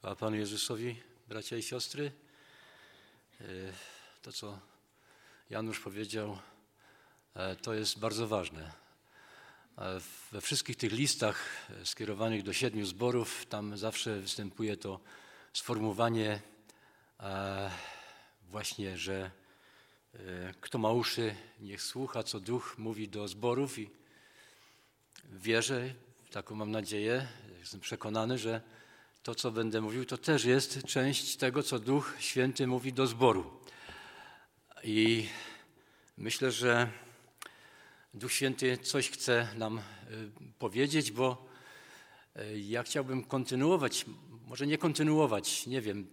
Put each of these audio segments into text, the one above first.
A Panu Jezusowi, bracia i siostry, to co Janusz powiedział, to jest bardzo ważne. We wszystkich tych listach skierowanych do 7 zborów, tam zawsze występuje to sformułowanie właśnie, że kto ma uszy, niech słucha, co Duch mówi do zborów, i wierzę, taką mam nadzieję, jestem przekonany, że to, co będę mówił, to też jest część tego, co Duch Święty mówi do zboru. I myślę, że Duch Święty coś chce nam powiedzieć, bo ja chciałbym kontynuować, może nie kontynuować, nie wiem,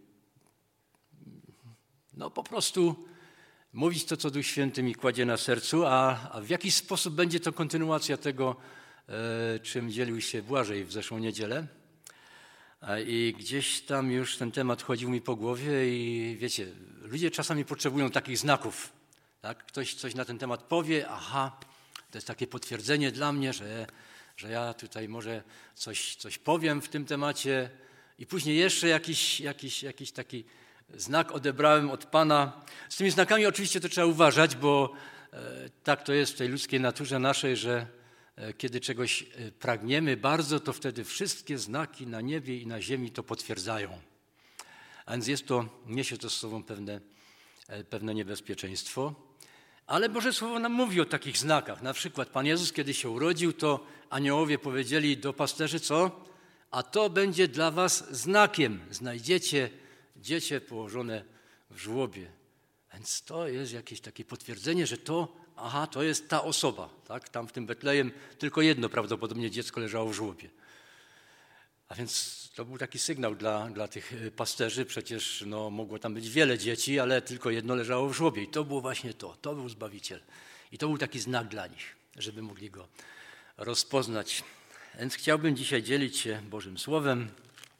no po prostu mówić to, co Duch Święty mi kładzie na sercu, a w jakiś sposób będzie to kontynuacja tego, czym dzielił się Błażej w zeszłą niedzielę. I gdzieś tam już ten temat chodził mi po głowie i wiecie, ludzie czasami potrzebują takich znaków. Tak? Ktoś coś na ten temat powie, aha, to jest takie potwierdzenie dla mnie, że ja tutaj może coś powiem w tym temacie i później jeszcze jakiś taki znak odebrałem od Pana. Z tymi znakami oczywiście to trzeba uważać, bo tak to jest w tej ludzkiej naturze naszej, że kiedy czegoś pragniemy bardzo, to wtedy wszystkie znaki na niebie i na ziemi to potwierdzają. A więc niesie to z sobą pewne niebezpieczeństwo. Ale Boże Słowo nam mówi o takich znakach. Na przykład Pan Jezus, kiedy się urodził, to aniołowie powiedzieli do pasterzy, co? A to będzie dla was znakiem. Znajdziecie dziecię położone w żłobie. Więc to jest jakieś takie potwierdzenie, że to jest ta osoba. Tak? Tam w tym Betlejem tylko jedno prawdopodobnie dziecko leżało w żłobie. A więc to był taki sygnał dla tych pasterzy. Przecież mogło tam być wiele dzieci, ale tylko jedno leżało w żłobie. I to było właśnie to był Zbawiciel. I to był taki znak dla nich, żeby mogli go rozpoznać. Więc chciałbym dzisiaj dzielić się Bożym Słowem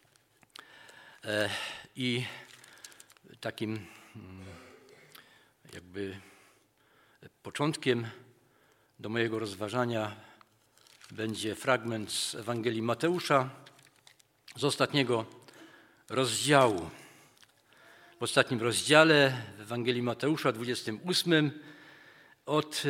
i takim jakby początkiem do mojego rozważania będzie fragment z Ewangelii Mateusza, z ostatniego rozdziału. W ostatnim rozdziale w Ewangelii Mateusza, 28, od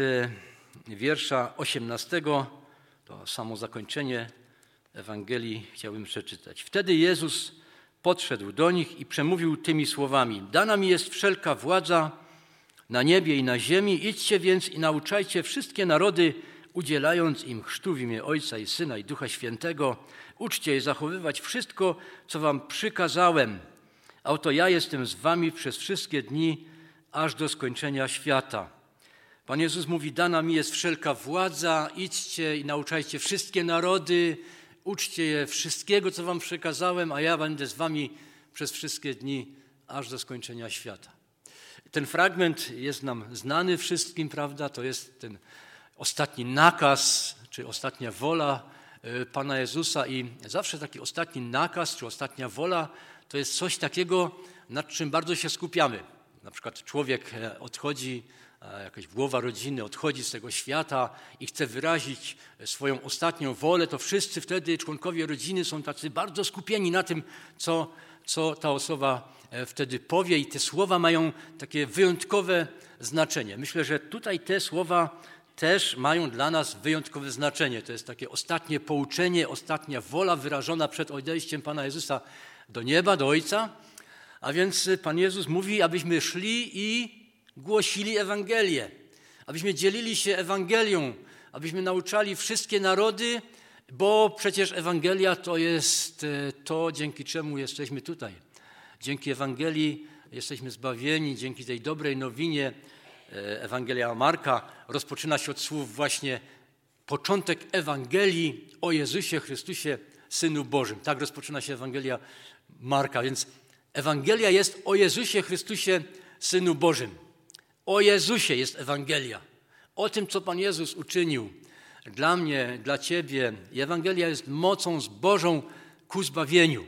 wiersza 18, to samo zakończenie Ewangelii chciałbym przeczytać. Wtedy Jezus podszedł do nich i przemówił tymi słowami: Dana mi jest wszelka władza na niebie i na ziemi. Idźcie więc i nauczajcie wszystkie narody, udzielając im chrztu w imię Ojca i Syna i Ducha Świętego. Uczcie je zachowywać wszystko, co wam przykazałem. A oto ja jestem z wami przez wszystkie dni, aż do skończenia świata. Pan Jezus mówi: dana mi jest wszelka władza, idźcie i nauczajcie wszystkie narody, uczcie je wszystkiego, co wam przekazałem, a ja będę z wami przez wszystkie dni, aż do skończenia świata. Ten fragment jest nam znany wszystkim, prawda? To jest ten ostatni nakaz, czy ostatnia wola Pana Jezusa i zawsze taki ostatni nakaz, czy ostatnia wola, to jest coś takiego, nad czym bardzo się skupiamy. Na przykład człowiek odchodzi, jakaś głowa rodziny odchodzi z tego świata i chce wyrazić swoją ostatnią wolę, to wszyscy wtedy członkowie rodziny są tacy bardzo skupieni na tym, co ta osoba wtedy powie, i te słowa mają takie wyjątkowe znaczenie. Myślę, że tutaj te słowa też mają dla nas wyjątkowe znaczenie. To jest takie ostatnie pouczenie, ostatnia wola wyrażona przed odejściem Pana Jezusa do nieba, do Ojca. A więc Pan Jezus mówi, abyśmy szli i głosili Ewangelię, abyśmy dzielili się Ewangelią, abyśmy nauczali wszystkie narody, bo przecież Ewangelia to jest to, dzięki czemu jesteśmy tutaj. Dzięki Ewangelii jesteśmy zbawieni, dzięki tej dobrej nowinie. Ewangelia Marka rozpoczyna się od słów właśnie początek Ewangelii o Jezusie Chrystusie, Synu Bożym. Tak rozpoczyna się Ewangelia Marka, więc Ewangelia jest o Jezusie Chrystusie, Synu Bożym. O Jezusie jest Ewangelia. O tym, co Pan Jezus uczynił dla mnie, dla Ciebie. I Ewangelia jest mocą Bożą ku zbawieniu.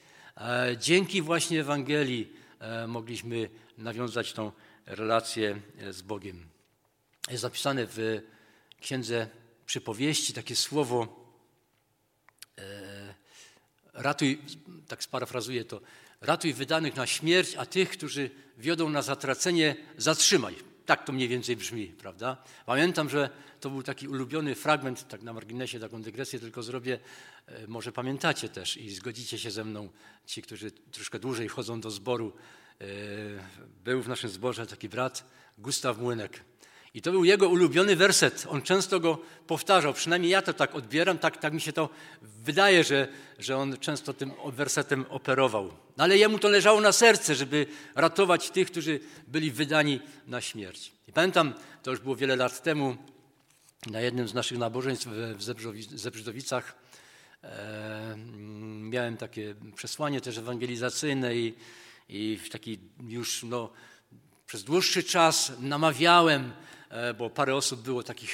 Dzięki właśnie Ewangelii mogliśmy nawiązać tą relację z Bogiem. Jest zapisane w Księdze Przypowieści takie słowo ratuj, tak sparafrazuję to, ratuj wydanych na śmierć, a tych, którzy wiodą na zatracenie, zatrzymaj. Tak to mniej więcej brzmi, prawda? Pamiętam, że to był taki ulubiony fragment, tak na marginesie taką dygresję tylko zrobię, może pamiętacie też i zgodzicie się ze mną, ci, którzy troszkę dłużej chodzą do zboru. Był w naszym zborze taki brat Gustaw Młynek. I to był jego ulubiony werset. On często go powtarzał, przynajmniej ja to tak odbieram, tak mi się to wydaje, że on często tym wersetem operował. No ale jemu to leżało na serce, żeby ratować tych, którzy byli wydani na śmierć. I pamiętam, to już było wiele lat temu, na jednym z naszych nabożeństw w Zebrzydowicach miałem takie przesłanie też ewangelizacyjne i w taki już przez dłuższy czas namawiałem, bo parę osób było takich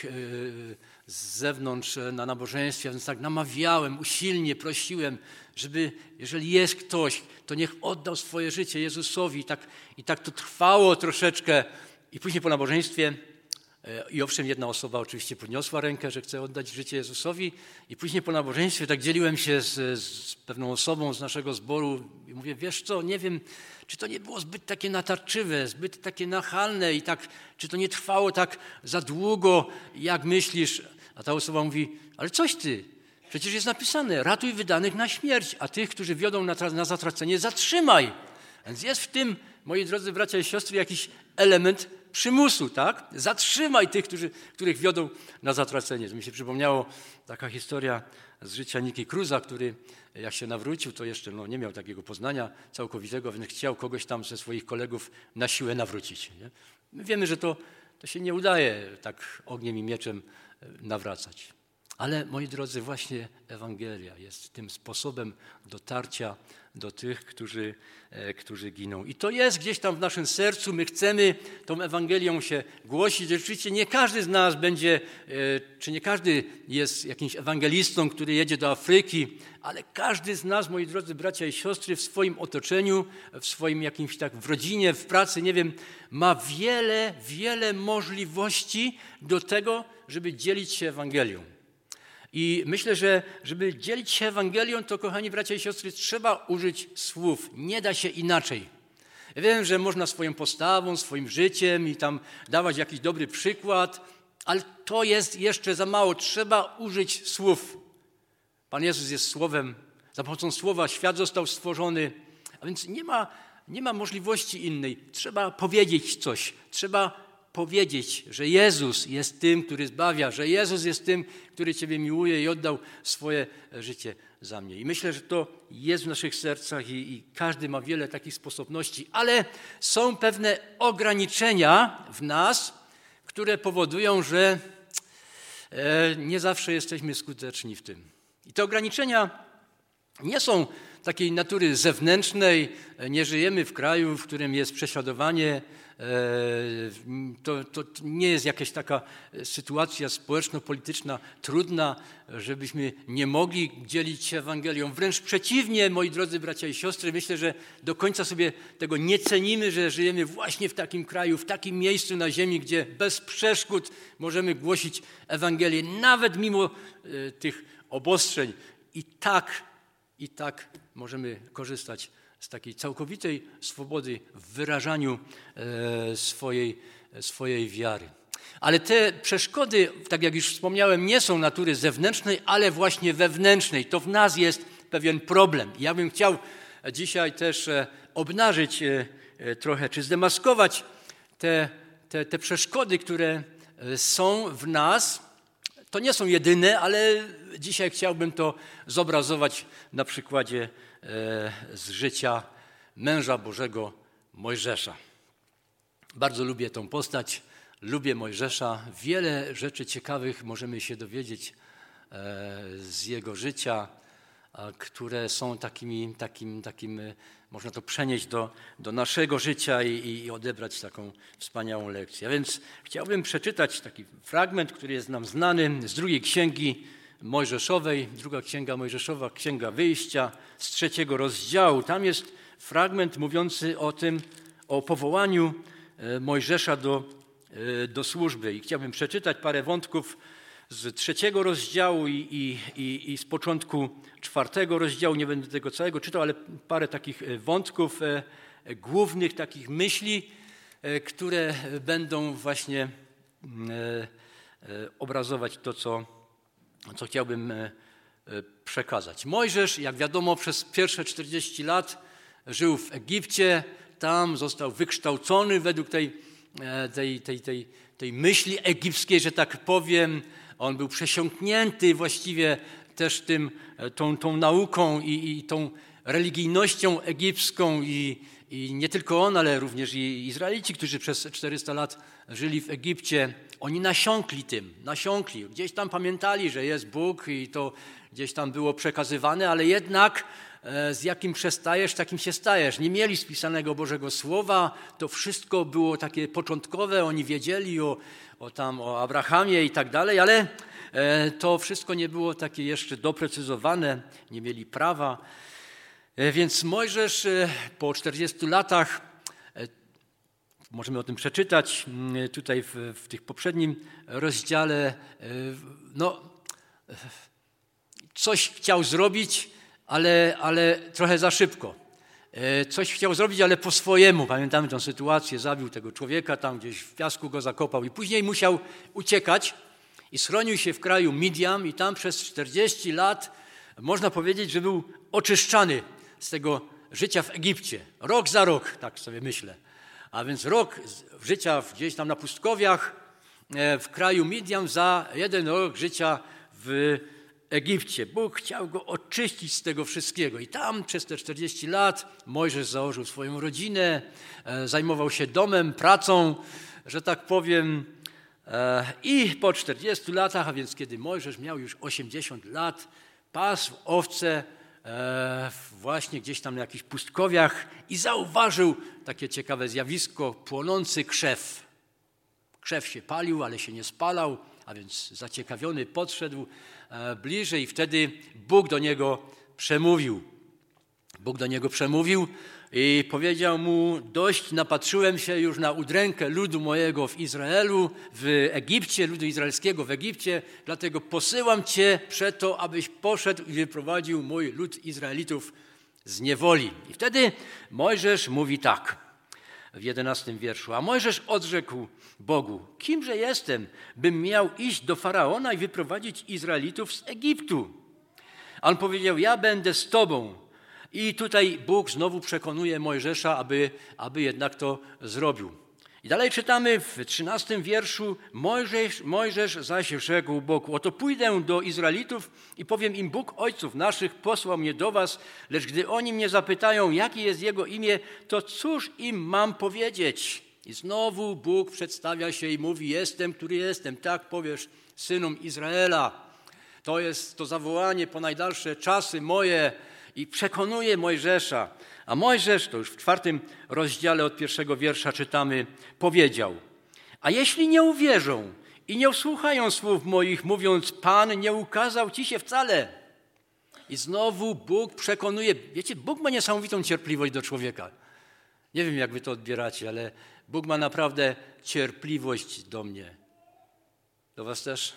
z zewnątrz na nabożeństwie, więc tak namawiałem, usilnie prosiłem, żeby jeżeli jest ktoś, to niech oddał swoje życie Jezusowi. I tak to trwało troszeczkę. I później po nabożeństwie, i owszem, jedna osoba oczywiście podniosła rękę, że chce oddać życie Jezusowi. I później po nabożeństwie tak dzieliłem się z pewną osobą z naszego zboru i mówię, wiesz co, nie wiem, czy to nie było zbyt takie natarczywe, zbyt takie nachalne i tak, czy to nie trwało tak za długo, jak myślisz? A ta osoba mówi, ale coś ty, przecież jest napisane, ratuj wydanych na śmierć, a tych, którzy wiodą na zatracenie, zatrzymaj. Więc jest w tym, moi drodzy bracia i siostry, jakiś element przymusu, tak? Zatrzymaj tych, których wiodą na zatracenie. To mi się przypomniało taka historia z życia Niki Cruza, który jak się nawrócił, to jeszcze nie miał takiego poznania całkowitego, więc chciał kogoś tam ze swoich kolegów na siłę nawrócić. Nie? My wiemy, że to się nie udaje tak ogniem i mieczem nawracać. Ale, moi drodzy, właśnie Ewangelia jest tym sposobem dotarcia do tych, którzy giną. I to jest gdzieś tam w naszym sercu. My chcemy tą Ewangelią się głosić. Rzeczywiście nie każdy z nas będzie, czy nie każdy jest jakimś ewangelistą, który jedzie do Afryki, ale każdy z nas, moi drodzy bracia i siostry, w swoim otoczeniu, w swoim jakimś tak w rodzinie, w pracy, nie wiem, ma wiele, wiele możliwości do tego, żeby dzielić się Ewangelią. I myślę, że żeby dzielić się Ewangelią, to kochani bracia i siostry, trzeba użyć słów. Nie da się inaczej. Ja wiem, że można swoją postawą, swoim życiem i tam dawać jakiś dobry przykład, ale to jest jeszcze za mało. Trzeba użyć słów. Pan Jezus jest Słowem. Za pomocą Słowa świat został stworzony. A więc nie ma możliwości innej. Trzeba powiedzieć coś. Trzeba powiedzieć, że Jezus jest tym, który zbawia, że Jezus jest tym, który Ciebie miłuje i oddał swoje życie za mnie. I myślę, że to jest w naszych sercach i każdy ma wiele takich sposobności, ale są pewne ograniczenia w nas, które powodują, że nie zawsze jesteśmy skuteczni w tym. I te ograniczenia nie są takiej natury zewnętrznej, nie żyjemy w kraju, w którym jest prześladowanie. To nie jest jakaś taka sytuacja społeczno-polityczna trudna, żebyśmy nie mogli dzielić się Ewangelią. Wręcz przeciwnie, moi drodzy bracia i siostry, myślę, że do końca sobie tego nie cenimy, że żyjemy właśnie w takim kraju, w takim miejscu na ziemi, gdzie bez przeszkód możemy głosić Ewangelię, nawet mimo tych obostrzeń. I tak możemy korzystać z takiej całkowitej swobody w wyrażaniu swojej wiary. Ale te przeszkody, tak jak już wspomniałem, nie są natury zewnętrznej, ale właśnie wewnętrznej. To w nas jest pewien problem. Ja bym chciał dzisiaj też obnażyć trochę, czy zdemaskować te przeszkody, które są w nas. To nie są jedyne, ale dzisiaj chciałbym to zobrazować na przykładzie z życia męża Bożego Mojżesza. Bardzo lubię tą postać, lubię Mojżesza. Wiele rzeczy ciekawych możemy się dowiedzieć z jego życia, które są takim można to przenieść do naszego życia i odebrać taką wspaniałą lekcję. A więc chciałbym przeczytać taki fragment, który jest nam znany z drugiej księgi Mojżeszowej, druga księga Mojżeszowa, księga Wyjścia z 3 rozdziału. Tam jest fragment mówiący o powołaniu Mojżesza do służby. I chciałbym przeczytać parę wątków z 3 rozdziału i z początku 4 rozdziału. Nie będę tego całego czytał, ale parę takich wątków głównych, takich myśli, które będą właśnie obrazować to, co chciałbym przekazać. Mojżesz, jak wiadomo, przez pierwsze 40 lat żył w Egipcie. Tam został wykształcony według tej myśli egipskiej, że tak powiem. On był przesiąknięty właściwie też tą nauką i tą religijnością egipską i nie tylko on, ale również i Izraelici, którzy przez 400 lat żyli w Egipcie. Oni nasiąkli. Gdzieś tam pamiętali, że jest Bóg i to gdzieś tam było przekazywane, ale jednak z jakim przestajesz, takim się stajesz. Nie mieli spisanego Bożego Słowa, to wszystko było takie początkowe, oni wiedzieli o Abrahamie i tak dalej, ale to wszystko nie było takie jeszcze doprecyzowane, nie mieli prawa. Więc Mojżesz po 40 latach, możemy o tym przeczytać tutaj w tych poprzednim rozdziale, coś chciał zrobić, ale trochę za szybko. Coś chciał zrobić, ale po swojemu. Pamiętamy tę sytuację, zabił tego człowieka, tam gdzieś w piasku go zakopał i później musiał uciekać i schronił się w kraju Midian i tam przez 40 lat można powiedzieć, że był oczyszczany z tego życia w Egipcie. Rok za rok, tak sobie myślę. A więc rok życia gdzieś tam na pustkowiach w kraju Midian za 1 rok życia w Egipcie. Bóg chciał go oczyścić z tego wszystkiego. I tam przez te 40 lat Mojżesz założył swoją rodzinę, zajmował się domem, pracą, że tak powiem. I po 40 latach, a więc kiedy Mojżesz miał już 80 lat, pasł owce właśnie gdzieś tam na jakichś pustkowiach i zauważył takie ciekawe zjawisko, płonący krzew. Krzew się palił, ale się nie spalał, a więc zaciekawiony podszedł bliżej i wtedy Bóg do niego przemówił. Bóg do niego przemówił i powiedział mu: dość napatrzyłem się już na udrękę ludu mojego w Izraelu, w Egipcie, ludu izraelskiego w Egipcie, dlatego posyłam cię przeto, abyś poszedł i wyprowadził mój lud Izraelitów z niewoli. I wtedy Mojżesz mówi tak w 11 wierszu. A Mojżesz odrzekł Bogu: kimże jestem, bym miał iść do Faraona i wyprowadzić Izraelitów z Egiptu? A on powiedział: ja będę z tobą. I tutaj Bóg znowu przekonuje Mojżesza, aby jednak to zrobił. I dalej czytamy w 13 wierszu: Mojżesz zaś rzekł Bogu: oto pójdę do Izraelitów i powiem im: Bóg ojców naszych posłał mnie do was, lecz gdy oni mnie zapytają, jakie jest jego imię, to cóż im mam powiedzieć? I znowu Bóg przedstawia się i mówi: jestem, który jestem. Tak powiesz synom Izraela. To jest to zawołanie po najdalsze czasy moje. I przekonuje Mojżesza. A Mojżesz, to już w 4 rozdziale od 1 wiersza czytamy, powiedział: a jeśli nie uwierzą i nie usłuchają słów moich, mówiąc: Pan nie ukazał ci się wcale. I znowu Bóg przekonuje. Wiecie, Bóg ma niesamowitą cierpliwość do człowieka. Nie wiem, jak wy to odbieracie, ale Bóg ma naprawdę cierpliwość do mnie. Do was też?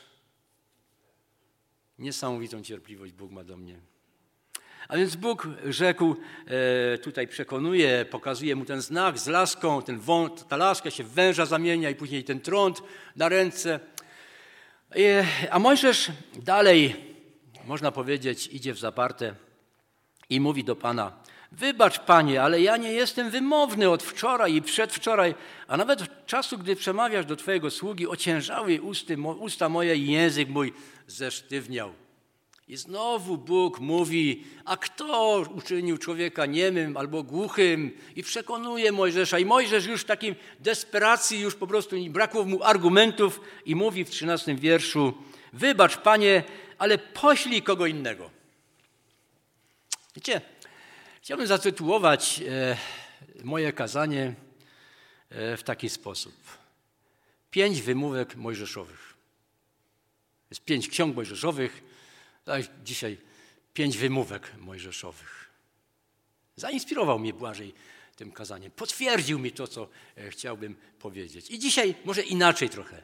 Niesamowitą cierpliwość Bóg ma do mnie. A więc Bóg rzekł, tutaj przekonuje, pokazuje mu ten znak z laską, ta laska się w węża zamienia i później ten trąd na ręce. A Mojżesz dalej, można powiedzieć, idzie w zaparte i mówi do Pana: wybacz, Panie, ale ja nie jestem wymowny od wczoraj i przedwczoraj, a nawet od czasu, gdy przemawiasz do Twojego sługi, ociężały usta moje i język mój zesztywniał. I znowu Bóg mówi: a kto uczynił człowieka niemym albo głuchym? I przekonuje Mojżesza. I Mojżesz już w takiej desperacji, już po prostu brakło mu argumentów i mówi w 13 wierszu: wybacz, Panie, ale poślij kogo innego. Wiecie, chciałbym zatytułować moje kazanie w taki sposób: 5 wymówek mojżeszowych. Jest 5 ksiąg mojżeszowych. Dzisiaj 5 wymówek mojżeszowych. Zainspirował mnie Błażej tym kazaniem. Potwierdził mi to, co chciałbym powiedzieć. I dzisiaj może inaczej trochę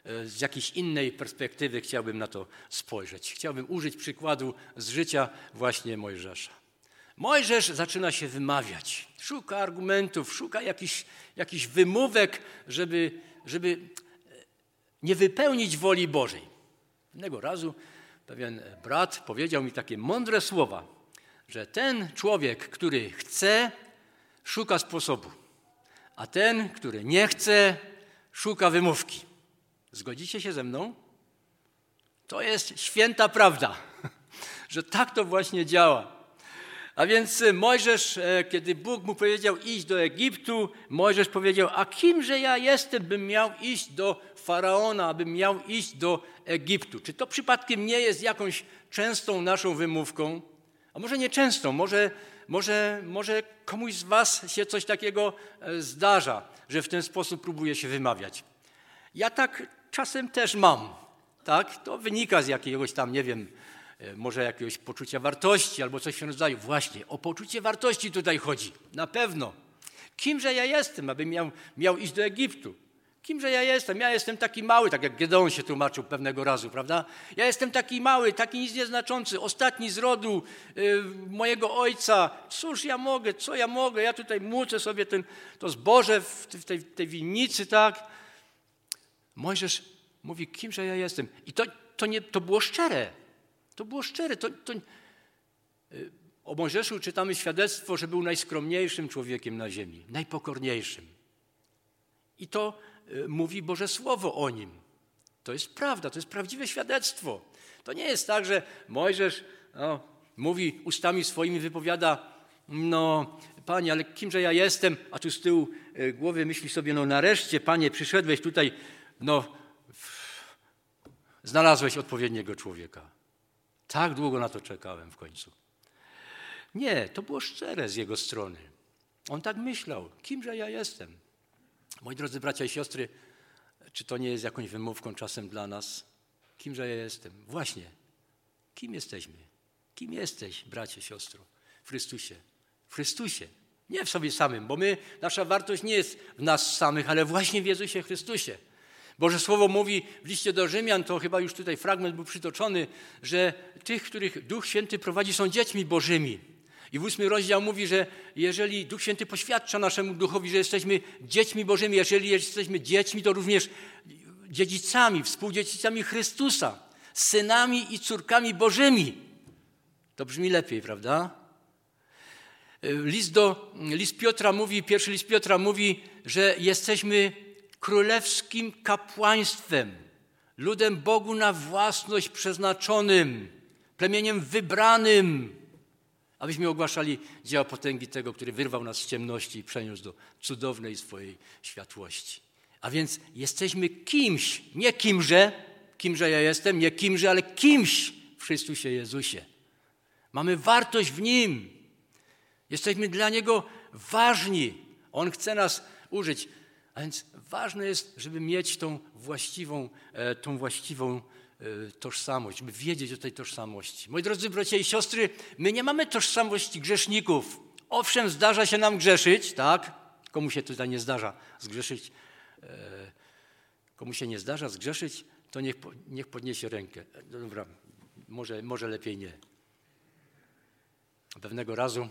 z jakiejś innej perspektywy chciałbym na to spojrzeć. Chciałbym użyć przykładu z życia właśnie Mojżesza. Mojżesz zaczyna się wymawiać, szuka argumentów, szuka jakichś wymówek, żeby nie wypełnić woli Bożej. Pewnego razu pewien brat powiedział mi takie mądre słowa, że ten człowiek, który chce, szuka sposobu, a ten, który nie chce, szuka wymówki. Zgodzicie się ze mną? To jest święta prawda, że tak to właśnie działa. A więc Mojżesz, kiedy Bóg mu powiedział iść do Egiptu, Mojżesz powiedział, a kimże ja jestem, bym miał iść do Faraona, bym miał iść do Egiptu. Czy to przypadkiem nie jest jakąś częstą naszą wymówką? A może nie częstą, może komuś z was się coś takiego zdarza, że w ten sposób próbuje się wymawiać. Ja tak czasem też mam, tak? To wynika z jakiegoś tam, nie wiem, może jakiegoś poczucia wartości albo coś w tym rodzaju. Właśnie, o poczucie wartości tutaj chodzi, na pewno. Kimże ja jestem, abym miał iść do Egiptu? Kimże ja jestem? Ja jestem taki mały, tak jak Gedeon się tłumaczył pewnego razu, prawda? Ja jestem taki mały, taki nic nieznaczący, ostatni z rodu mojego ojca. Cóż ja mogę, co ja mogę? Ja tutaj mucę sobie to zboże w tej winnicy, tak? Mojżesz mówi, kimże ja jestem? I to było szczere. To było szczere. O Mojżeszu czytamy świadectwo, że był najskromniejszym człowiekiem na ziemi, najpokorniejszym. I to mówi Boże Słowo o nim. To jest prawda, to jest prawdziwe świadectwo. To nie jest tak, że Mojżesz mówi ustami swoimi, wypowiada, Panie, ale kimże ja jestem? A tu z tyłu głowy myśli sobie, nareszcie, Panie, przyszedłeś tutaj, znalazłeś odpowiedniego człowieka. Tak długo na to czekałem w końcu. Nie, to było szczere z jego strony. On tak myślał, kimże ja jestem? Moi drodzy bracia i siostry, czy to nie jest jakąś wymówką czasem dla nas? Kimże ja jestem? Właśnie, kim jesteśmy? Kim jesteś, bracie, siostro? W Chrystusie. W Chrystusie. Nie w sobie samym, bo nasza wartość nie jest w nas samych, ale właśnie w Jezusie Chrystusie. Boże Słowo mówi w liście do Rzymian, to chyba już tutaj fragment był przytoczony, że tych, których Duch Święty prowadzi, są dziećmi Bożymi. I w 8 rozdział mówi, że jeżeli Duch Święty poświadcza naszemu duchowi, że jesteśmy dziećmi Bożymi, jeżeli jesteśmy dziećmi, to również dziedzicami, współdziedzicami Chrystusa, synami i córkami Bożymi. To brzmi lepiej, prawda? List Piotra mówi, pierwszy list Piotra mówi, że jesteśmy królewskim kapłaństwem, ludem Bogu na własność przeznaczonym, plemieniem wybranym, abyśmy ogłaszali dzieła potęgi tego, który wyrwał nas z ciemności i przeniósł do cudownej swojej światłości. A więc jesteśmy kimś, nie kimże ja jestem, nie kimże, ale kimś w Chrystusie Jezusie. Mamy wartość w Nim. Jesteśmy dla Niego ważni. On chce nas użyć. A więc ważne jest, żeby mieć tą właściwą tożsamość, żeby wiedzieć o tej tożsamości. Moi drodzy bracia i siostry, my nie mamy tożsamości grzeszników. Owszem, zdarza się nam grzeszyć, tak? Komu się tutaj nie zdarza zgrzeszyć? Komu się nie zdarza zgrzeszyć, to niech podniesie rękę. Dobra, może lepiej nie. Pewnego razu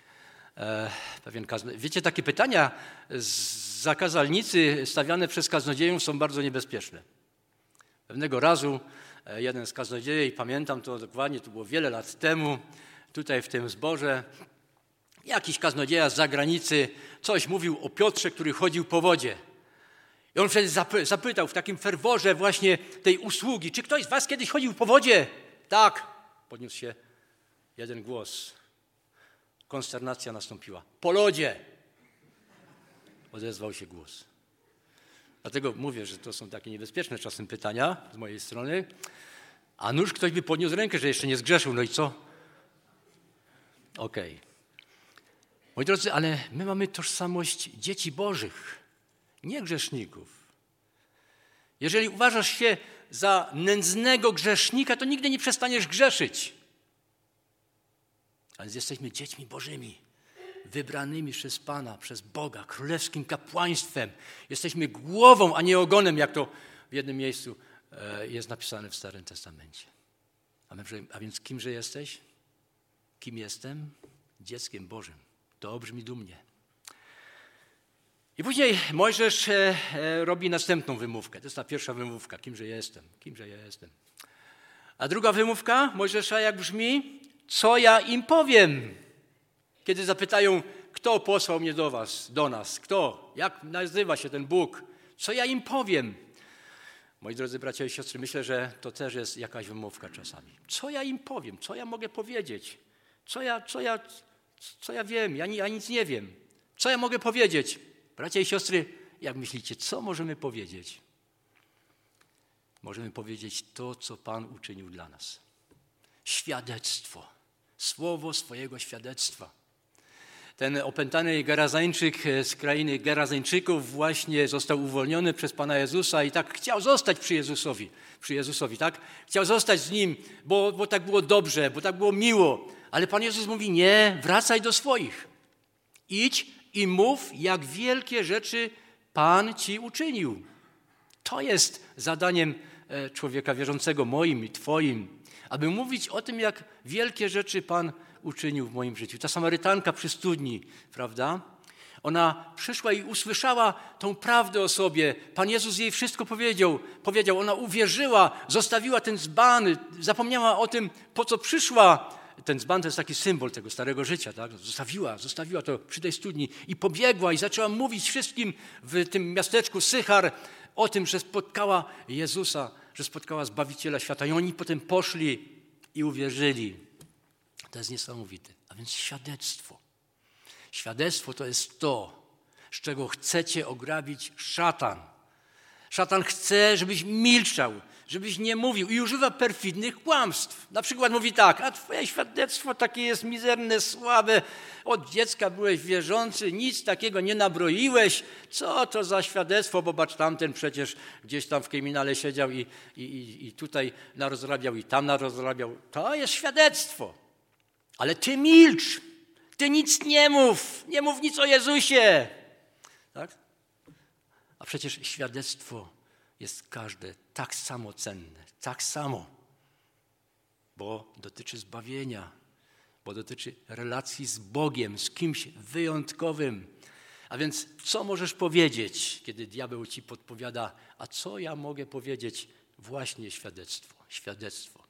wiecie, takie pytania za kazalnicy stawiane przez kaznodziejów są bardzo niebezpieczne. Pewnego razu jeden z kaznodziei, pamiętam to dokładnie, to było wiele lat temu, tutaj w tym zborze, jakiś kaznodzieja z zagranicy coś mówił o Piotrze, który chodził po wodzie. I on wtedy zapytał w takim ferworze właśnie tej usługi, czy ktoś z was kiedyś chodził po wodzie? Tak, podniósł się jeden głos. Konsternacja nastąpiła. Po lodzie! Odezwał się głos. Dlatego mówię, że to są takie niebezpieczne czasem pytania z mojej strony. A nuż ktoś by podniósł rękę, że jeszcze nie zgrzeszył. No i co? Okej. Moi drodzy, ale my mamy tożsamość dzieci Bożych, nie grzeszników. Jeżeli uważasz się za nędznego grzesznika, to nigdy nie przestaniesz grzeszyć. A więc jesteśmy dziećmi Bożymi, wybranymi przez Pana, przez Boga, królewskim kapłaństwem. Jesteśmy głową, a nie ogonem, jak to w jednym miejscu jest napisane w Starym Testamencie. A więc kimże jesteś? Kim jestem? Dzieckiem Bożym. To brzmi dumnie. I później Mojżesz robi następną wymówkę. To jest ta pierwsza wymówka. Kimże jestem? Kimże ja jestem? A druga wymówka Mojżesza jak brzmi? Co ja im powiem? Kiedy zapytają, kto posłał mnie do nas? Kto? Jak nazywa się ten Bóg? Co ja im powiem? Moi drodzy bracia i siostry, myślę, że to też jest jakaś wymówka czasami. Co ja im powiem? Co ja mogę powiedzieć? Co ja wiem? Ja nic nie wiem. Co ja mogę powiedzieć? Bracia i siostry, jak myślicie, co możemy powiedzieć? Możemy powiedzieć to, co Pan uczynił dla nas. Świadectwo. Słowo swojego świadectwa. Ten opętany Gerazańczyk z krainy Gerazańczyków właśnie został uwolniony przez Pana Jezusa i tak chciał zostać przy Jezusowi, tak? Chciał zostać z Nim, bo tak było dobrze, bo tak było miło. Ale Pan Jezus mówi, nie, wracaj do swoich. Idź i mów, jak wielkie rzeczy Pan Ci uczynił. To jest zadaniem człowieka wierzącego, moim i Twoim, aby mówić o tym, jak wielkie rzeczy Pan uczynił w moim życiu. Ta Samarytanka przy studni, prawda? Ona przyszła i usłyszała tą prawdę o sobie. Pan Jezus jej wszystko powiedział. Ona uwierzyła, zostawiła ten dzban, zapomniała o tym, po co przyszła. Ten dzban to jest taki symbol tego starego życia, tak? Zostawiła to przy tej studni i pobiegła i zaczęła mówić wszystkim w tym miasteczku Sychar o tym, że spotkała Jezusa, że spotkała Zbawiciela świata. I oni potem poszli i uwierzyli. To jest niesamowite. A więc świadectwo. Świadectwo to jest to, z czego chcecie ograbić szatan. Szatan chce, żebyś milczał, żebyś nie mówił i używa perfidnych kłamstw. Na przykład mówi tak, a twoje świadectwo takie jest mizerne, słabe. Od dziecka byłeś wierzący, nic takiego nie nabroiłeś. Co to za świadectwo? Bo bacz, tamten przecież gdzieś tam w kryminale siedział i tutaj narozrabiał i tam narozrabiał. To jest świadectwo. Ale ty milcz, ty nic nie mów nic o Jezusie. Tak? A przecież świadectwo jest każde tak samo cenne, tak samo, bo dotyczy zbawienia, bo dotyczy relacji z Bogiem, z kimś wyjątkowym. A więc co możesz powiedzieć, kiedy diabeł ci podpowiada, a co ja mogę powiedzieć? Właśnie świadectwo.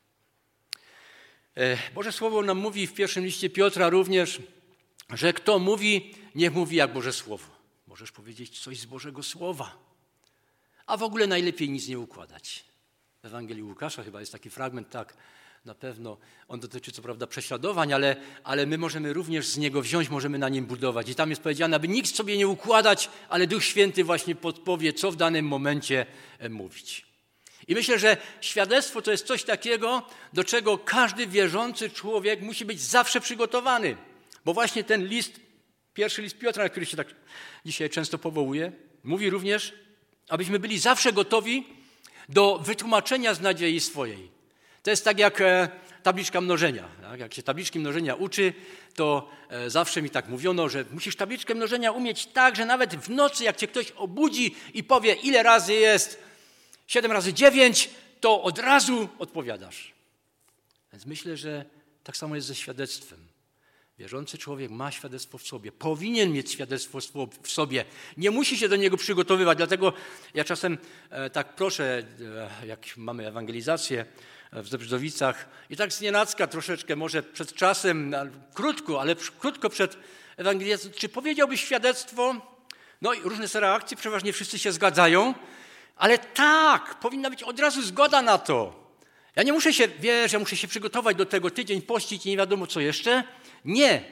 Boże Słowo nam mówi w pierwszym liście Piotra również, że kto mówi, niech mówi jak Boże Słowo. Możesz powiedzieć coś z Bożego Słowa, a w ogóle najlepiej nic nie układać. W Ewangelii Łukasza chyba jest taki fragment, tak, na pewno on dotyczy co prawda prześladowań, ale my możemy również z niego wziąć, możemy na nim budować. I tam jest powiedziane, aby nikt sobie nie układać, ale Duch Święty właśnie podpowie, co w danym momencie mówić. I myślę, że świadectwo to jest coś takiego, do czego każdy wierzący człowiek musi być zawsze przygotowany. Bo właśnie ten pierwszy list Piotra, na który się tak dzisiaj często powołuje, mówi również, abyśmy byli zawsze gotowi do wytłumaczenia z nadziei swojej. To jest tak jak tabliczka mnożenia. Tak? Jak się tabliczki mnożenia uczy, to zawsze mi tak mówiono, że musisz tabliczkę mnożenia umieć tak, że nawet w nocy, jak cię ktoś obudzi i powie, ile razy jest 7 razy 9, to od razu odpowiadasz. Więc myślę, że tak samo jest ze świadectwem. Wierzący człowiek ma świadectwo w sobie, powinien mieć świadectwo w sobie, nie musi się do niego przygotowywać. Dlatego ja czasem tak proszę, jak mamy ewangelizację w Zebrzydowicach i tak znienacka troszeczkę, może przed czasem, krótko przed ewangelizacją, czy powiedziałbyś świadectwo? No i różne są reakcje, przeważnie wszyscy się zgadzają, ale tak, powinna być od razu zgoda na to. Ja nie muszę się przygotować do tego, tydzień pościć i nie wiadomo co jeszcze. Nie.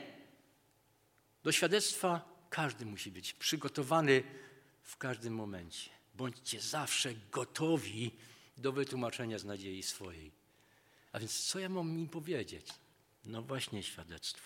Do świadectwa każdy musi być przygotowany w każdym momencie. Bądźcie zawsze gotowi do wytłumaczenia z nadziei swojej. A więc co ja mam im powiedzieć? No właśnie świadectwo.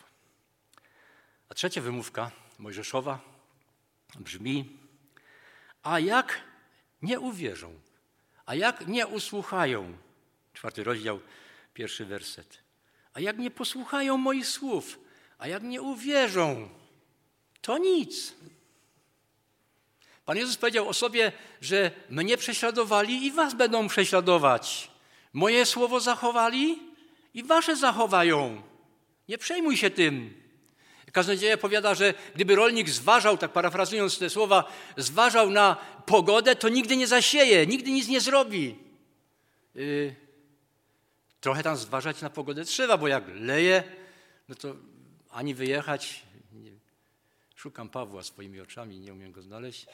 A trzecia wymówka Mojżeszowa brzmi, a jak nie uwierzą, a jak nie usłuchają, 4 rozdział, 1 werset, a jak nie posłuchają moich słów, a jak nie uwierzą, to nic. Pan Jezus powiedział o sobie, że mnie prześladowali i was będą prześladować. Moje słowo zachowali i wasze zachowają. Nie przejmuj się tym. Kaznodzieja powiada, że gdyby rolnik zważał, tak parafrazując te słowa, zważał na pogodę, to nigdy nie zasieje, nigdy nic nie zrobi. Trochę tam zważać na pogodę trzeba, bo jak leje, no to ani wyjechać. Szukam Pawła swoimi oczami, nie umiem go znaleźć.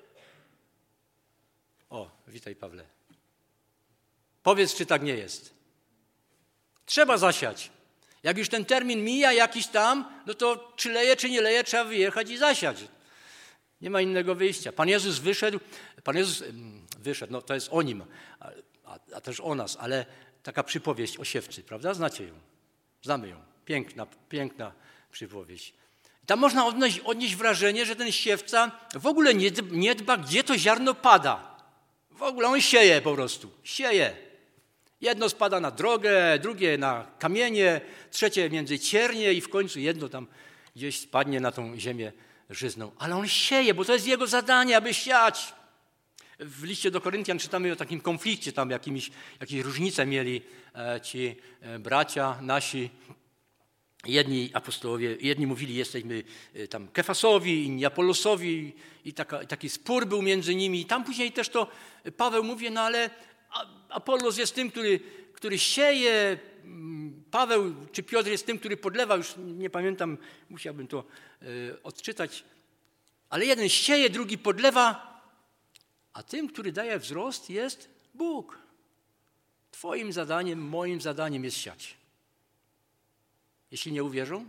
O, witaj Pawle. Powiedz, czy tak nie jest. Trzeba zasiać. Jak już ten termin mija jakiś tam, no to czy leje, czy nie leje, trzeba wyjechać i zasiać. Nie ma innego wyjścia. Pan Jezus wyszedł, no to jest o Nim, a też o nas, ale taka przypowieść o siewcy, prawda? Znacie ją, znamy ją. Piękna przypowieść. Tam można odnieść wrażenie, że ten siewca w ogóle nie dba, gdzie to ziarno pada. W ogóle on sieje po prostu, sieje. Jedno spada na drogę, drugie na kamienie, trzecie między ciernie i w końcu jedno tam gdzieś spadnie na tą ziemię żyzną. Ale on sieje, bo to jest jego zadanie, aby siać. W liście do Koryntian czytamy o takim konflikcie, tam jakieś różnice mieli ci bracia nasi. Jedni apostołowie, jedni mówili, jesteśmy tam Kefasowi, inni Apollosowi i taki spór był między nimi. I tam później też to Paweł mówi, no ale Apollos jest tym, który sieje, Paweł czy Piotr jest tym, który podlewa, już nie pamiętam, musiałbym to odczytać. Ale jeden sieje, drugi podlewa, a tym, który daje wzrost, jest Bóg. Twoim zadaniem, moim zadaniem jest siać. Jeśli nie uwierzą,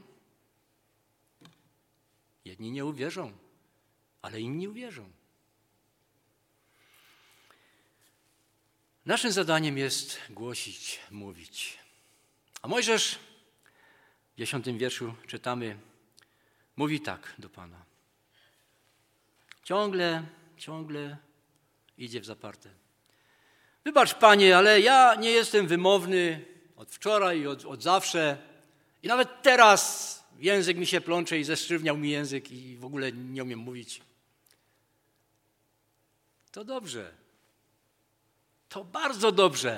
jedni nie uwierzą, ale inni uwierzą. Naszym zadaniem jest głosić, mówić. A Mojżesz w 10 wierszu czytamy, mówi tak do Pana. Ciągle idzie w zaparte. Wybacz, Panie, ale ja nie jestem wymowny od wczoraj i od zawsze. I nawet teraz język mi się plącze i zesztywniał mi język i w ogóle nie umiem mówić. To dobrze. To bardzo dobrze.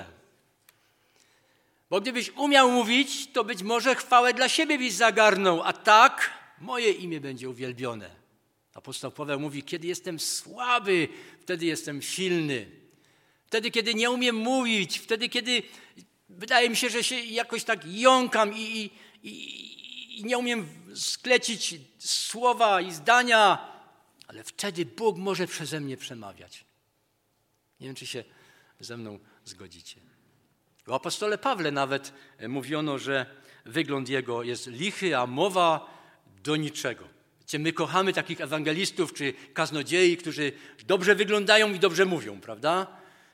Bo gdybyś umiał mówić, to być może chwałę dla siebie byś zagarnął, a tak moje imię będzie uwielbione. Apostoł Paweł mówi, kiedy jestem słaby, wtedy jestem silny. Wtedy, kiedy nie umiem mówić, wtedy, kiedy wydaje mi się, że się jakoś tak jąkam i nie umiem sklecić słowa i zdania, ale wtedy Bóg może przeze mnie przemawiać. Nie wiem, czy się ze mną zgodzicie. O apostole Pawle nawet mówiono, że wygląd jego jest lichy, a mowa do niczego. Wiecie, my kochamy takich ewangelistów czy kaznodziei, którzy dobrze wyglądają i dobrze mówią, prawda?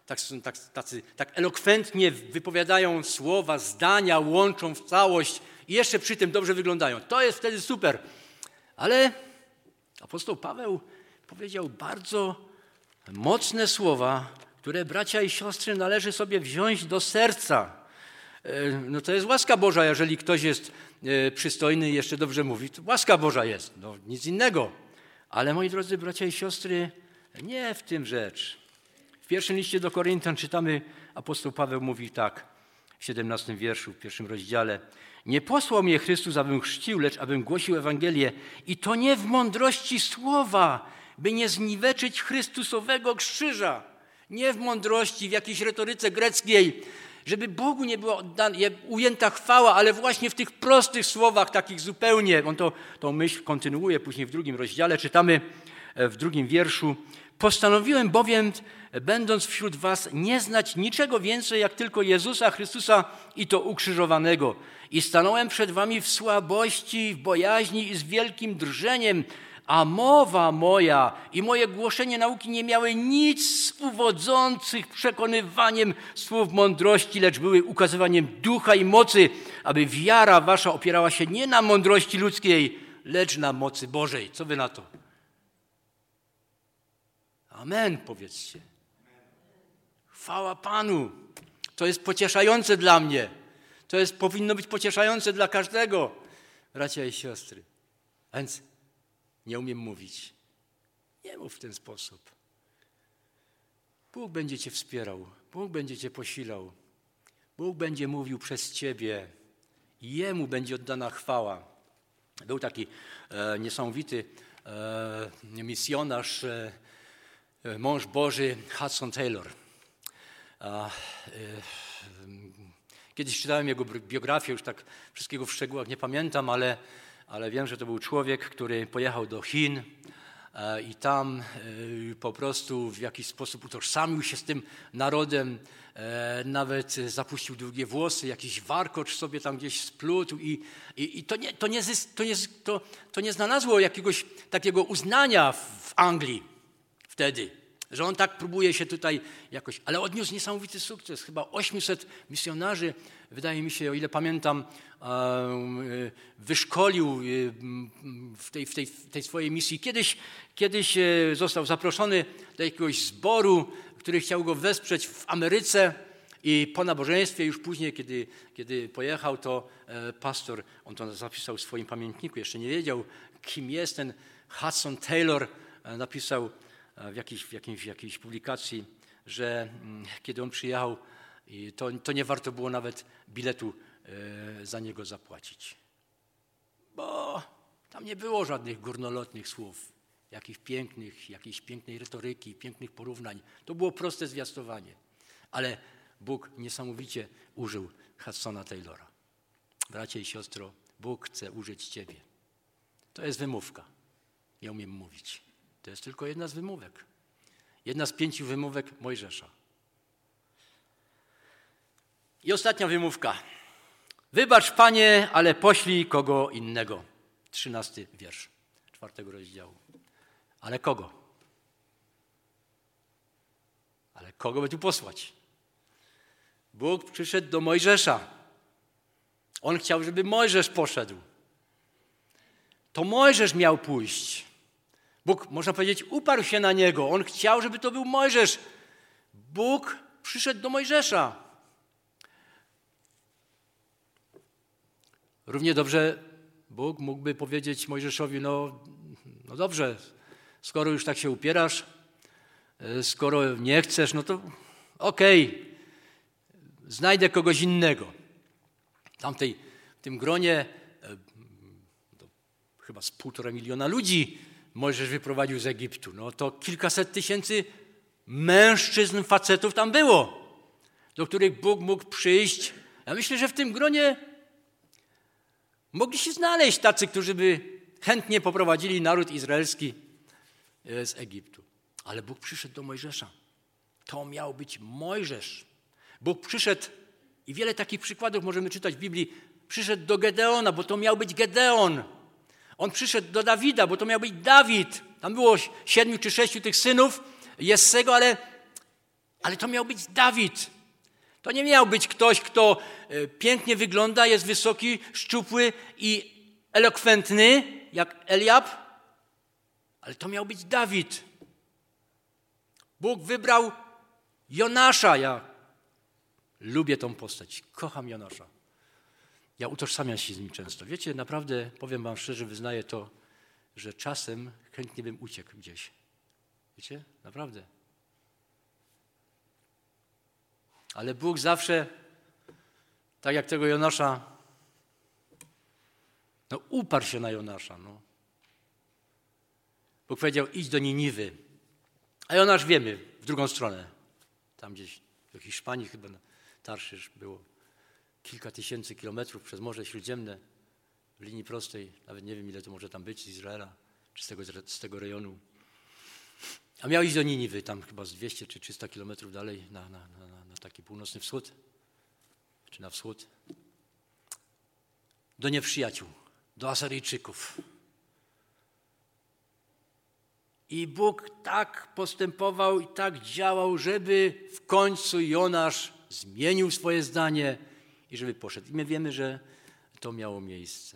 Tak elokwentnie wypowiadają słowa, zdania, łączą w całość i jeszcze przy tym dobrze wyglądają. To jest wtedy super. Ale apostoł Paweł powiedział bardzo mocne słowa, które bracia i siostry należy sobie wziąć do serca. No to jest łaska Boża, jeżeli ktoś jest przystojny i jeszcze dobrze mówi, to łaska Boża jest, no nic innego. Ale moi drodzy bracia i siostry, nie w tym rzecz. W pierwszym liście do Koryntian czytamy, apostoł Paweł mówi tak, w 17 wierszu, w 1 rozdziale. Nie posłał mnie Chrystus, abym chrzcił, lecz abym głosił Ewangelię. I to nie w mądrości słowa, by nie zniweczyć Chrystusowego krzyża. Nie w mądrości, w jakiejś retoryce greckiej, żeby Bogu nie była ujęta chwała, ale właśnie w tych prostych słowach, takich zupełnie. On tą myśl kontynuuje później w 2 rozdziale. Czytamy w 2 wierszu. Postanowiłem bowiem, będąc wśród was, nie znać niczego więcej, jak tylko Jezusa Chrystusa i to ukrzyżowanego. I stanąłem przed wami w słabości, w bojaźni i z wielkim drżeniem, a mowa moja i moje głoszenie nauki nie miały nic uwodzących przekonywaniem słów mądrości, lecz były ukazywaniem ducha i mocy, aby wiara wasza opierała się nie na mądrości ludzkiej, lecz na mocy Bożej. Co wy na to? Amen, powiedzcie. Chwała Panu. To jest pocieszające dla mnie. Powinno być pocieszające dla każdego, bracia i siostry. A więc nie umiem mówić. Nie mów w ten sposób. Bóg będzie cię wspierał, Bóg będzie cię posilał, Bóg będzie mówił przez ciebie i Jemu będzie oddana chwała. Był taki niesamowity misjonarz, mąż Boży Hudson Taylor. Kiedyś czytałem jego biografię, już tak wszystkiego w szczegółach nie pamiętam, ale wiem, że to był człowiek, który pojechał do Chin i tam po prostu w jakiś sposób utożsamił się z tym narodem, nawet zapuścił długie włosy, jakiś warkocz sobie tam gdzieś splótł i to nie znalazło jakiegoś takiego uznania w Anglii wtedy, że on tak próbuje się tutaj jakoś, ale odniósł niesamowity sukces. Chyba 800 misjonarzy, wydaje mi się, o ile pamiętam, wyszkolił w tej swojej misji. Kiedyś został zaproszony do jakiegoś zboru, który chciał go wesprzeć w Ameryce i po nabożeństwie, już później, kiedy pojechał, to pastor, on to zapisał w swoim pamiętniku, jeszcze nie wiedział, kim jest ten Hudson Taylor, napisał w jakiejś publikacji, że kiedy on przyjechał, to nie warto było nawet biletu za niego zapłacić. Bo tam nie było żadnych górnolotnych słów, jakiejś pięknej retoryki, pięknych porównań. To było proste zwiastowanie. Ale Bóg niesamowicie użył Hudsona Taylora. Bracie i siostro, Bóg chce użyć ciebie. To jest wymówka. Nie umiem mówić. To jest tylko jedna z wymówek. Jedna z 5 wymówek Mojżesza. I ostatnia wymówka. Wybacz, Panie, ale poślij kogo innego. 13 wiersz 4 rozdziału. Ale kogo? Ale kogo by tu posłać? Bóg przyszedł do Mojżesza. On chciał, żeby Mojżesz poszedł. To Mojżesz miał pójść. Bóg, można powiedzieć, uparł się na niego. On chciał, żeby to był Mojżesz. Bóg przyszedł do Mojżesza. Równie dobrze Bóg mógłby powiedzieć Mojżeszowi, no dobrze, skoro już tak się upierasz, skoro nie chcesz, no to okej, znajdę kogoś innego. W tym gronie chyba z 1,5 miliona ludzi Mojżesz wyprowadził z Egiptu. No to kilkaset tysięcy mężczyzn, facetów tam było, do których Bóg mógł przyjść. Ja myślę, że w tym gronie mogli się znaleźć tacy, którzy by chętnie poprowadzili naród izraelski z Egiptu. Ale Bóg przyszedł do Mojżesza. To miał być Mojżesz. Bóg przyszedł i wiele takich przykładów możemy czytać w Biblii. Przyszedł do Gedeona, bo to miał być Gedeon. On przyszedł do Dawida, bo to miał być Dawid. Tam było 7 czy 6 tych synów Jessego, ale to miał być Dawid. To nie miał być ktoś, kto pięknie wygląda, jest wysoki, szczupły i elokwentny, jak Eliab, ale to miał być Dawid. Bóg wybrał Jonasza. Ja lubię tą postać, kocham Jonasza. Ja utożsamiam się z nim często. Wiecie, naprawdę, powiem wam szczerze, wyznaję to, że czasem chętnie bym uciekł gdzieś. Wiecie, naprawdę. Ale Bóg zawsze, tak jak tego Jonasza, uparł się na Jonasza. Bóg powiedział, idź do Niniwy. A Jonasz, wiemy, w drugą stronę. Tam gdzieś w Hiszpanii chyba Tarszysz było kilka tysięcy kilometrów przez Morze Śródziemne w linii prostej. Nawet nie wiem, ile to może tam być z Izraela, czy z tego rejonu. A miał iść do Niniwy, tam chyba z 200 czy 300 kilometrów dalej na taki północny wschód, czy na wschód. Do nieprzyjaciół, do Asyryjczyków. I Bóg tak postępował i tak działał, żeby w końcu Jonasz zmienił swoje zdanie i żeby poszedł. I my wiemy, że to miało miejsce.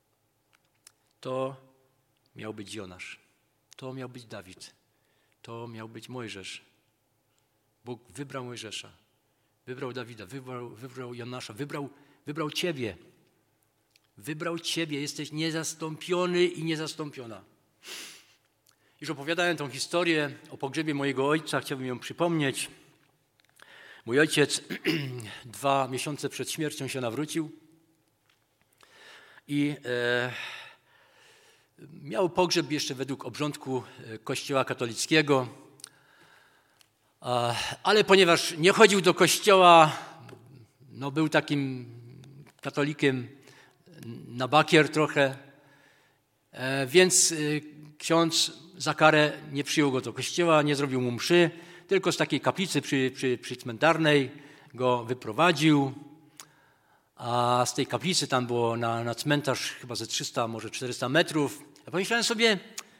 To miał być Jonasz. To miał być Dawid. To miał być Mojżesz. Bóg wybrał Mojżesza. Wybrał Dawida. Wybrał Jonasza. Wybrał ciebie. Wybrał ciebie. Jesteś niezastąpiony i niezastąpiona. Już opowiadałem tą historię o pogrzebie mojego ojca, chciałbym ją przypomnieć. Mój ojciec 2 miesiące przed śmiercią się nawrócił i miał pogrzeb jeszcze według obrządku Kościoła katolickiego, ale ponieważ nie chodził do kościoła, był takim katolikiem na bakier trochę, więc ksiądz za karę nie przyjął go do kościoła, nie zrobił mu mszy, tylko z takiej kaplicy przy cmentarnej go wyprowadził, a z tej kaplicy tam było na cmentarz chyba ze 300, może 400 metrów. Ja pomyślałem sobie,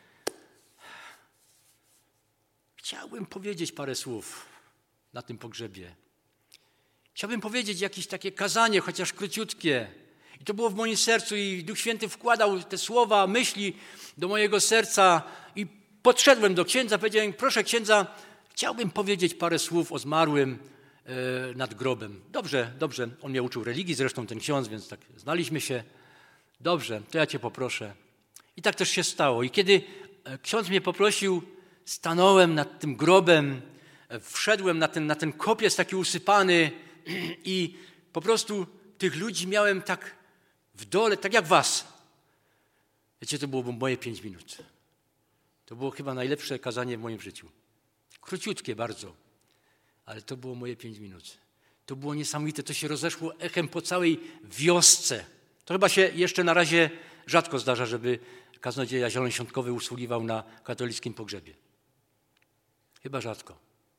chciałbym powiedzieć parę słów na tym pogrzebie. Chciałbym powiedzieć jakieś takie kazanie, chociaż króciutkie. I to było w moim sercu i Duch Święty wkładał te słowa, myśli do mojego serca i podszedłem do księdza, powiedziałem, proszę księdza, chciałbym powiedzieć parę słów o zmarłym nad grobem. Dobrze, on mnie uczył religii, zresztą ten ksiądz, więc tak znaliśmy się. Dobrze, to ja cię poproszę. I tak też się stało. I kiedy ksiądz mnie poprosił, stanąłem nad tym grobem, wszedłem na ten kopiec taki usypany i po prostu tych ludzi miałem tak w dole, tak jak was. Wiecie, to było moje 5 minut. To było chyba najlepsze kazanie w moim życiu. Króciutkie bardzo, ale to było moje 5 minut. To było niesamowite, to się rozeszło echem po całej wiosce. To chyba się jeszcze na razie rzadko zdarza, żeby kaznodzieja zielonoświątkowy usługiwał na katolickim pogrzebie. Chyba rzadko.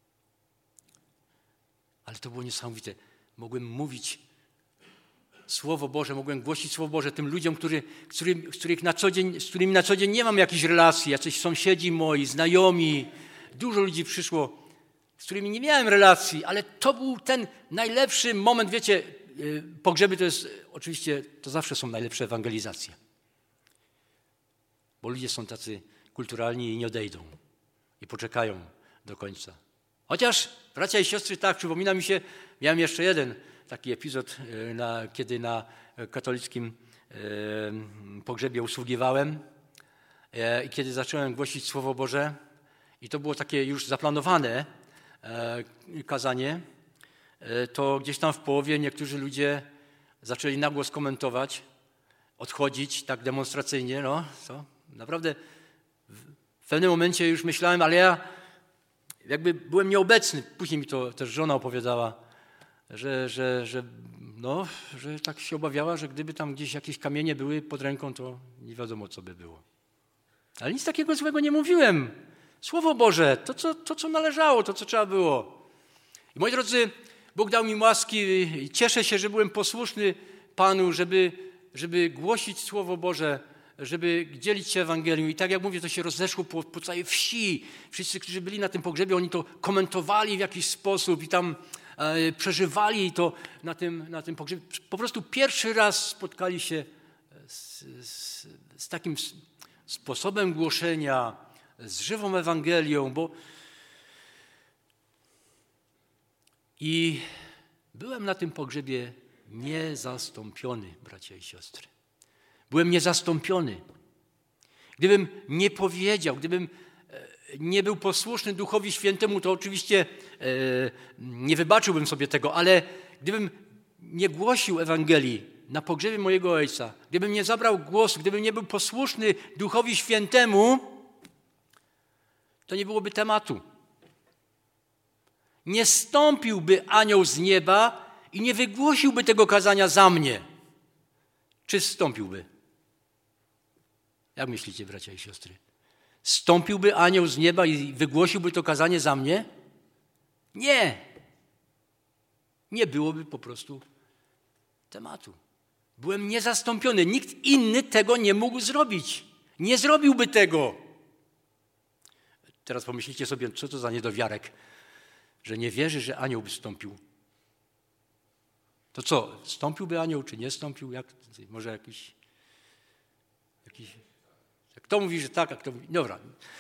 Ale to było niesamowite. Mogłem mówić Słowo Boże, mogłem głosić Słowo Boże tym ludziom, z którymi na co dzień nie mam jakichś relacji, jacyś sąsiedzi moi, znajomi. Dużo ludzi przyszło, z którymi nie miałem relacji, ale to był ten najlepszy moment. Wiecie, pogrzeby to jest oczywiście, to zawsze są najlepsze ewangelizacje. Bo ludzie są tacy kulturalni i nie odejdą. I poczekają do końca. Chociaż, bracia i siostry, tak, przypomina mi się, miałem jeszcze jeden taki epizod, kiedy na katolickim pogrzebie usługiwałem i kiedy zacząłem głosić Słowo Boże i to było takie już zaplanowane kazanie, to gdzieś tam w połowie niektórzy ludzie zaczęli na głos komentować, odchodzić tak demonstracyjnie, naprawdę w pewnym momencie już myślałem, ale ja jakby byłem nieobecny. Później mi to też żona opowiadała, że tak się obawiała, że gdyby tam gdzieś jakieś kamienie były pod ręką, to nie wiadomo, co by było. Ale nic takiego złego nie mówiłem. Słowo Boże, to co należało, to co trzeba było. I moi drodzy, Bóg dał mi łaski i cieszę się, że byłem posłuszny Panu, żeby głosić Słowo Boże, żeby dzielić się Ewangelią. I tak jak mówię, to się rozeszło po całej wsi. Wszyscy, którzy byli na tym pogrzebie, oni to komentowali w jakiś sposób i tam przeżywali to na tym pogrzebie. Po prostu pierwszy raz spotkali się z takim sposobem głoszenia, z żywą Ewangelią, i byłem na tym pogrzebie niezastąpiony, bracia i siostry. Byłem niezastąpiony. Gdybym nie powiedział, gdybym nie był posłuszny Duchowi Świętemu, to oczywiście nie wybaczyłbym sobie tego, ale gdybym nie głosił Ewangelii na pogrzebie mojego ojca, gdybym nie zabrał głosu, gdybym nie był posłuszny Duchowi Świętemu, to nie byłoby tematu. Nie stąpiłby anioł z nieba i nie wygłosiłby tego kazania za mnie. Czy stąpiłby? Jak myślicie, bracia i siostry? Stąpiłby anioł z nieba i wygłosiłby to kazanie za mnie? Nie. Nie byłoby po prostu tematu. Byłem niezastąpiony. Nikt inny tego nie mógł zrobić. Nie zrobiłby tego. Teraz pomyślicie sobie, co to za niedowiarek, że nie wierzy, że anioł by stąpił. To co, stąpiłby anioł, czy nie stąpił? Może jakiś... Kto mówi, że tak, a kto mówi... Dobra.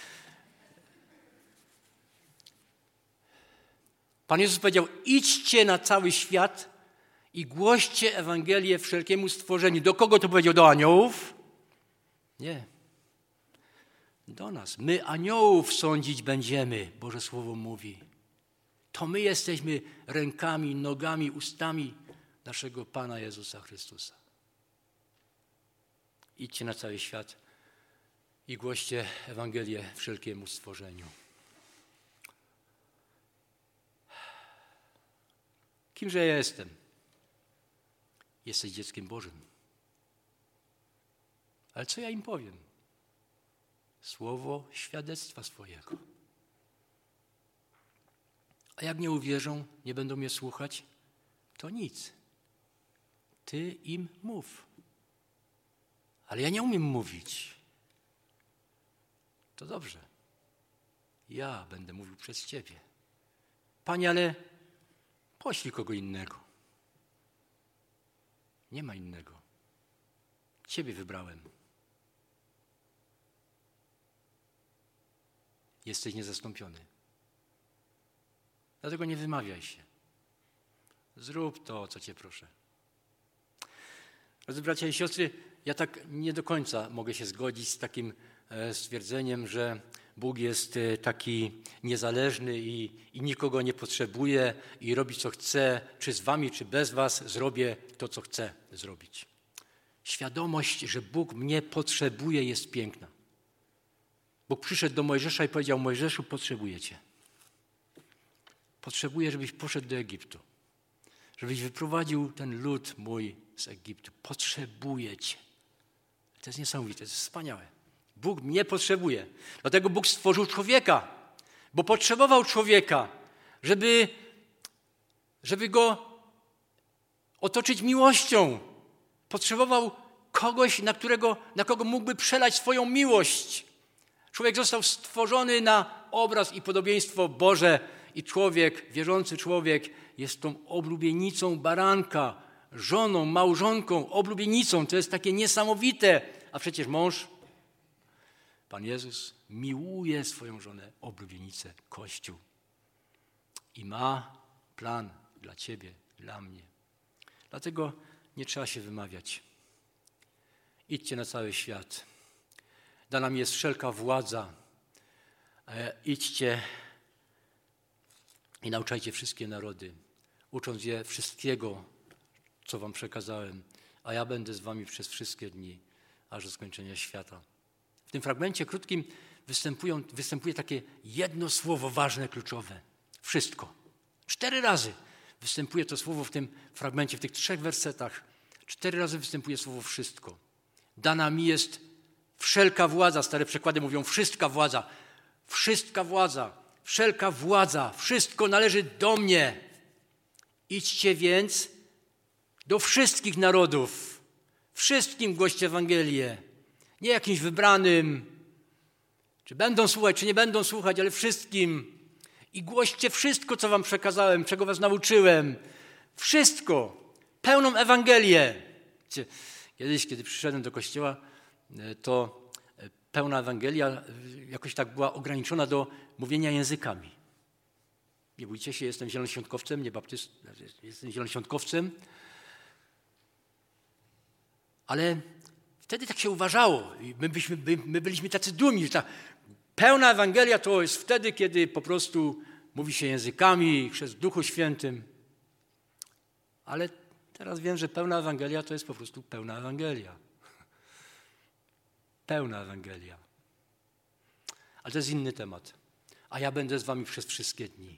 Pan Jezus powiedział, idźcie na cały świat i głoście Ewangelię wszelkiemu stworzeniu. Do kogo to powiedział? Do aniołów? Nie. do nas. My aniołów sądzić będziemy, Boże Słowo mówi. To my jesteśmy rękami, nogami, ustami naszego Pana Jezusa Chrystusa. Idźcie na cały świat i głoście Ewangelię wszelkiemu stworzeniu. Kimże ja jestem? Jesteś dzieckiem Bożym. Ale co ja im powiem? Słowo świadectwa swojego. A jak nie uwierzą, nie będą mnie słuchać, to nic. Ty im mów. Ale ja nie umiem mówić. To dobrze. Ja będę mówił przez Ciebie. Panie, ale poślij kogo innego. Nie ma innego. Ciebie wybrałem. Jesteś niezastąpiony. Dlatego nie wymawiaj się. Zrób to, co Cię proszę. Drodzy bracia i siostry, ja tak nie do końca mogę się zgodzić z takim stwierdzeniem, że Bóg jest taki niezależny i nikogo nie potrzebuje i robi co chce, czy z wami, czy bez was, zrobię to, co chcę zrobić. Świadomość, że Bóg mnie potrzebuje, jest piękna. Bóg przyszedł do Mojżesza i powiedział: Mojżeszu, potrzebuję cię. Potrzebuję, żebyś poszedł do Egiptu. Żebyś wyprowadził ten lud mój z Egiptu. Potrzebuję cię. To jest niesamowite, to jest wspaniałe. Bóg mnie potrzebuje. Dlatego Bóg stworzył człowieka, bo potrzebował człowieka, żeby go otoczyć miłością. Potrzebował kogoś, na kogo mógłby przelać swoją miłość. Człowiek został stworzony na obraz i podobieństwo Boże i człowiek, wierzący człowiek jest tą oblubienicą baranka, żoną, małżonką, oblubienicą. To jest takie niesamowite. A przecież mąż, Pan Jezus, miłuje swoją żonę, oblubienicę, Kościół. I ma plan dla ciebie, dla mnie. Dlatego nie trzeba się wymawiać. Idźcie na cały świat. Dana mi jest wszelka władza. Idźcie i nauczajcie wszystkie narody, ucząc je wszystkiego, co wam przekazałem, a ja będę z wami przez wszystkie dni, aż do skończenia świata. W tym fragmencie krótkim występuje takie jedno słowo ważne, kluczowe. Wszystko. 4 razy występuje to słowo w tym fragmencie, w tych 3 wersetach. 4 razy występuje słowo wszystko. Dana mi jest wszelka władza. Stare przekłady mówią wszystka władza. Wszystka władza, wszelka władza, wszystko należy do mnie. Idźcie więc do wszystkich narodów. Wszystkim głoście Ewangelię. Nie jakimś wybranym, czy będą słuchać, czy nie będą słuchać, ale wszystkim. I głoście wszystko, co wam przekazałem, czego was nauczyłem. Wszystko. Pełną Ewangelię. Kiedyś, kiedy przyszedłem do kościoła, to pełna Ewangelia jakoś tak była ograniczona do mówienia językami. Nie bójcie się, jestem zielonoświątkowcem, nie baptystą, jestem zielonoświątkowcem. Ale wtedy tak się uważało. My byliśmy tacy dumni, że ta pełna Ewangelia to jest wtedy, kiedy po prostu mówi się językami, chrzest w Duchu Świętym. Ale teraz wiem, że pełna Ewangelia to jest po prostu pełna Ewangelia. Pełna Ewangelia. Ale to jest inny temat. A ja będę z wami przez wszystkie dni.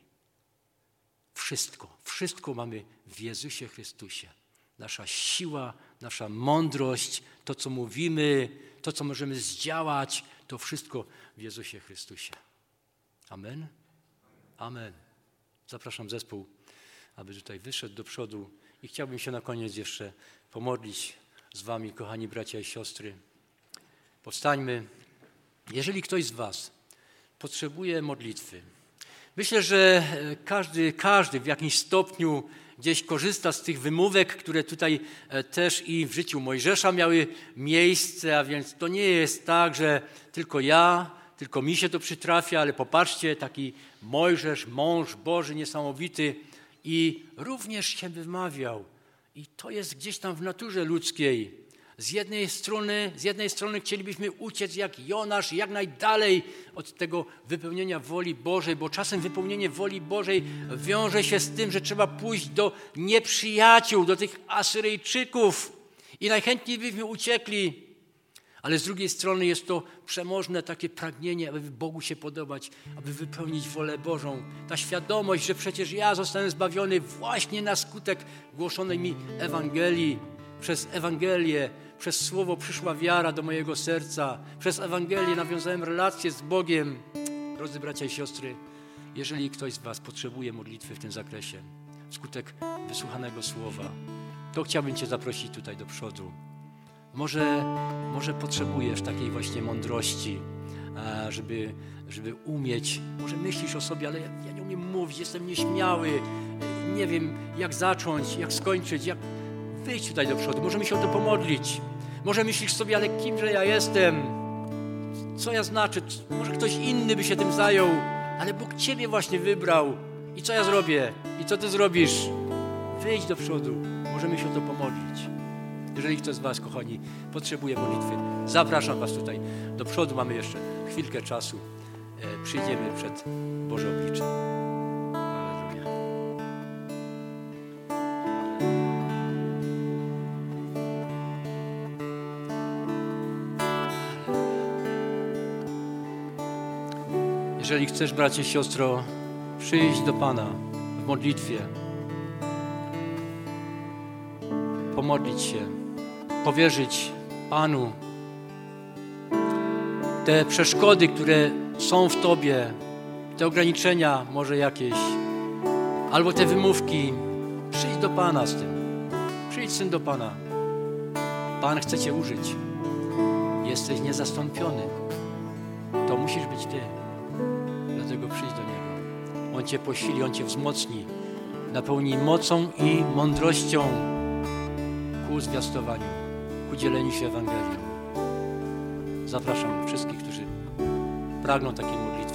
Wszystko mamy w Jezusie Chrystusie. Nasza siła, nasza mądrość, to co mówimy, to co możemy zdziałać, to wszystko w Jezusie Chrystusie. Amen? Amen. Zapraszam zespół, aby tutaj wyszedł do przodu i chciałbym się na koniec jeszcze pomodlić z wami, kochani bracia i siostry. Powstańmy. Jeżeli ktoś z was potrzebuje modlitwy, myślę, że każdy w jakimś stopniu gdzieś korzysta z tych wymówek, które tutaj też i w życiu Mojżesza miały miejsce, a więc to nie jest tak, że tylko mi się to przytrafia, ale popatrzcie, taki Mojżesz, mąż Boży niesamowity i również się wymawiał. I to jest gdzieś tam w naturze ludzkiej, Z jednej strony chcielibyśmy uciec jak Jonasz jak najdalej od tego wypełnienia woli Bożej, bo czasem wypełnienie woli Bożej wiąże się z tym, że trzeba pójść do nieprzyjaciół, do tych Asyryjczyków i najchętniej byśmy uciekli. Ale z drugiej strony jest to przemożne takie pragnienie, aby Bogu się podobać, aby wypełnić wolę Bożą. Ta świadomość, że przecież ja zostanę zbawiony właśnie na skutek głoszonej mi Ewangelii. Przez Ewangelię, przez Słowo przyszła wiara do mojego serca. Przez Ewangelię nawiązałem relację z Bogiem. Drodzy bracia i siostry, jeżeli ktoś z was potrzebuje modlitwy w tym zakresie, wskutek wysłuchanego Słowa, to chciałbym cię zaprosić tutaj do przodu. Może potrzebujesz takiej właśnie mądrości, żeby umieć. Może myślisz o sobie, ale ja nie umiem mówić, jestem nieśmiały, nie wiem jak zacząć, jak skończyć, jak wyjść tutaj do przodu. Możemy się o to pomodlić. Może myślisz sobie, ale kimże ja jestem? Co ja znaczę? Może ktoś inny by się tym zajął, ale Bóg ciebie właśnie wybrał. I co ja zrobię? I co ty zrobisz? Wyjdź do przodu. Możemy się o to pomodlić. Jeżeli ktoś z was, kochani, potrzebuje modlitwy, zapraszam was tutaj do przodu. Mamy jeszcze chwilkę czasu. Przyjdziemy przed Boże oblicze. Alleluja. Jeżeli chcesz, bracie, siostro, przyjść do Pana w modlitwie, pomodlić się, powierzyć Panu te przeszkody, które są w Tobie, te ograniczenia może jakieś, albo te wymówki, przyjdź do Pana z tym. Przyjdź z tym do Pana. Pan chce Cię użyć. Jesteś niezastąpiony. To musisz być Ty. Dlatego przyjdź do Niego. On Cię posili, On Cię wzmocni, napełni mocą i mądrością ku zwiastowaniu, ku dzieleniu się Ewangelią. Zapraszam wszystkich, którzy pragną takiej modlitwy.